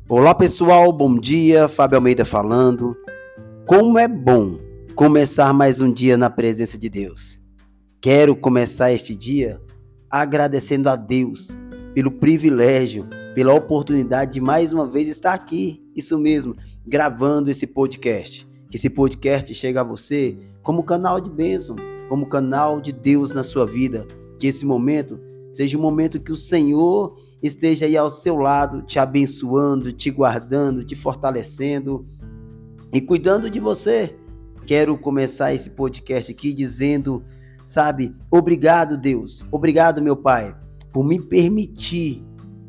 Olá pessoal, bom dia, Fábio Almeida falando. Como é bom começar mais um dia na presença de Deus. Quero começar este dia agradecendo a Deus pelo privilégio, pela oportunidade de mais uma vez estar aqui, isso mesmo, gravando esse podcast. Que esse podcast chegue a você como canal de bênção, como canal de Deus na sua vida. Que esse momento seja um momento que o Senhor esteja aí ao seu lado, te abençoando, te guardando, te fortalecendo e cuidando de você. Quero começar esse podcast aqui dizendo, obrigado Deus, obrigado meu Pai, por me permitir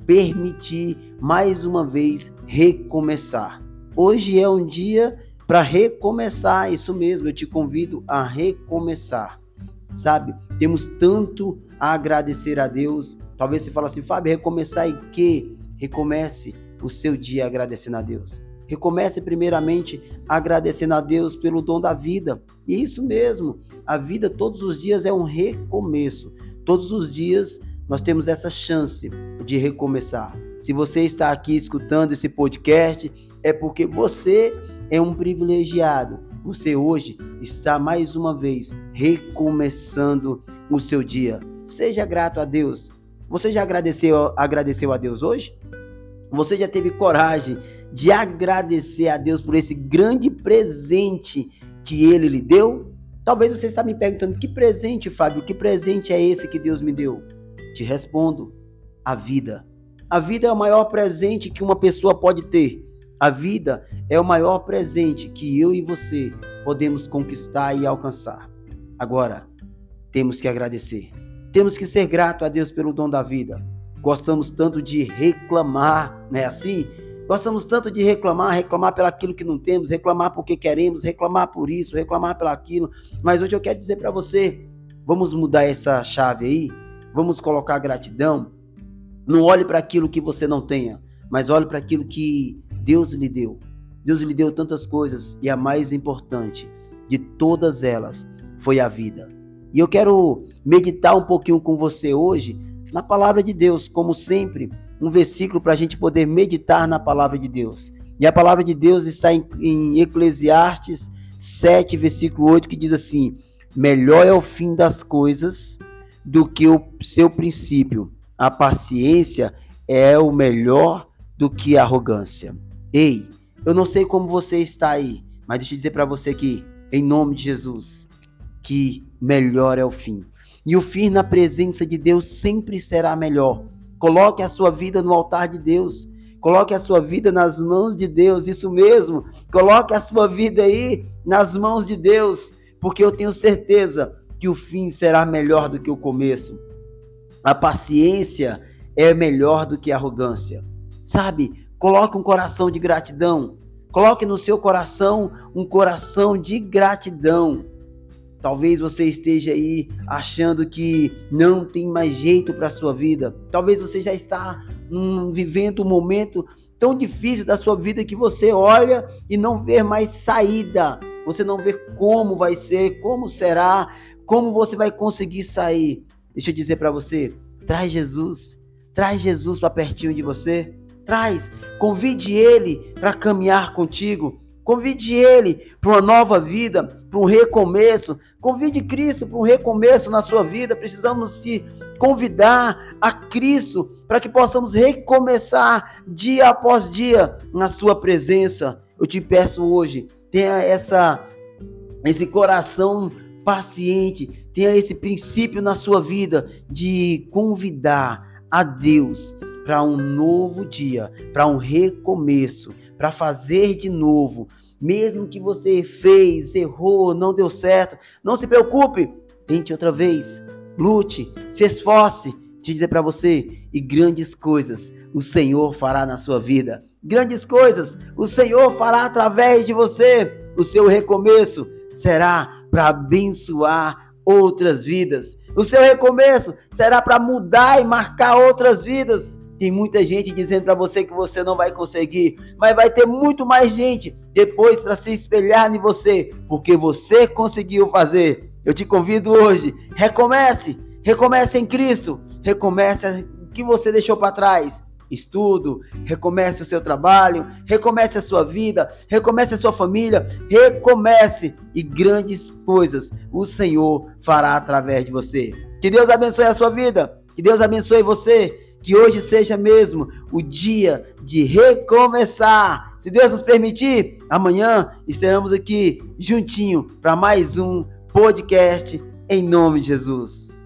mais uma vez recomeçar. Hoje é um dia para recomeçar, isso mesmo, eu te convido a recomeçar. Temos tanto a agradecer a Deus. Talvez você fale assim, Fábio, recomeçar em quê? Recomece o seu dia agradecendo a Deus. Recomece primeiramente agradecendo a Deus pelo dom da vida. E é isso mesmo, a vida todos os dias é um recomeço. Todos os dias nós temos essa chance de recomeçar. Se você está aqui escutando esse podcast, é porque você é um privilegiado. Você hoje está mais uma vez recomeçando o seu dia. Seja grato a Deus. Você já agradeceu a Deus hoje? Você já teve coragem de agradecer a Deus por esse grande presente que Ele lhe deu? Talvez você está me perguntando, que presente, Fábio? Que presente é esse que Deus me deu? Te respondo, a vida. A vida é o maior presente que uma pessoa pode ter. A vida é o maior presente que eu e você podemos conquistar e alcançar. Agora, temos que agradecer. Temos que ser grato a Deus pelo dom da vida. Gostamos tanto de reclamar, não é assim? Gostamos tanto de reclamar pelo aquilo que não temos, reclamar porque queremos, reclamar por isso, reclamar pelo aquilo. Mas hoje eu quero dizer para você, vamos mudar essa chave aí, vamos colocar gratidão. Não olhe para aquilo que você não tenha, mas olhe para aquilo que Deus lhe deu. Deus lhe deu tantas coisas e a mais importante de todas elas foi a vida. E eu quero meditar um pouquinho com você hoje na palavra de Deus, como sempre, um versículo para a gente poder meditar na palavra de Deus. E a palavra de Deus está em Eclesiastes 7, versículo 8, que diz assim: melhor é o fim das coisas do que o seu princípio. A paciência é o melhor do que a arrogância. Ei, eu não sei como você está aí, mas deixa eu dizer para você que, em nome de Jesus, que melhor é o fim. E o fim na presença de Deus sempre será melhor. Coloque a sua vida no altar de Deus. Coloque a sua vida nas mãos de Deus. Isso mesmo. Coloque a sua vida aí nas mãos de Deus. Porque eu tenho certeza que o fim será melhor do que o começo. A paciência é melhor do que a arrogância. Coloque um coração de gratidão. Coloque no seu coração um coração de gratidão. Talvez você esteja aí achando que não tem mais jeito para a sua vida. Talvez você já está vivendo um momento tão difícil da sua vida que você olha e não vê mais saída. Você não vê como vai ser, como será, como você vai conseguir sair. Deixa eu dizer para você, traz Jesus para pertinho de você. Convide Ele para caminhar contigo. Convide Ele para uma nova vida, para um recomeço. Convide Cristo para um recomeço na sua vida. Precisamos se convidar a Cristo para que possamos recomeçar dia após dia na sua presença. Eu te peço hoje, tenha esse coração paciente, tenha esse princípio na sua vida de convidar a Deus para um novo dia, para um recomeço, para fazer de novo. Mesmo que você fez, errou, não deu certo, não se preocupe, tente outra vez, lute, se esforce. Te dizer para você, e grandes coisas o Senhor fará na sua vida. Grandes coisas o Senhor fará através de você. O seu recomeço será para abençoar outras vidas. O seu recomeço será para mudar e marcar outras vidas. Tem muita gente dizendo para você que você não vai conseguir, mas vai ter muito mais gente depois para se espelhar em você, porque você conseguiu fazer. Eu te convido hoje, recomece em Cristo, recomece o que você deixou para trás. estudo, recomece o seu trabalho, recomece a sua vida, recomece a sua família, recomece e grandes coisas o Senhor fará através de você. Que Deus abençoe a sua vida, que Deus abençoe você, que hoje seja mesmo o dia de recomeçar. Se Deus nos permitir, amanhã estaremos aqui juntinho para mais um podcast em nome de Jesus.